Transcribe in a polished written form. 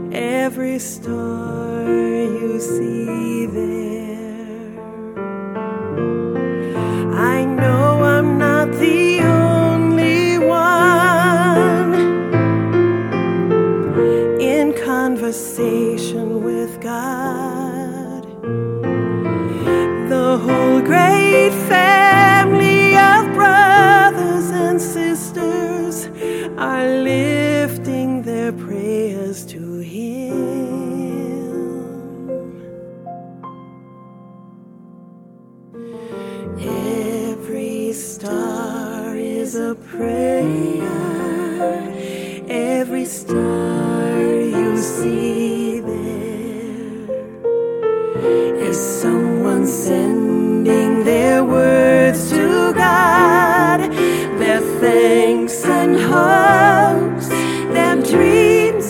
every star you see there. I know I'm not the only one in conversation with God. The whole great family of brothers and sisters are living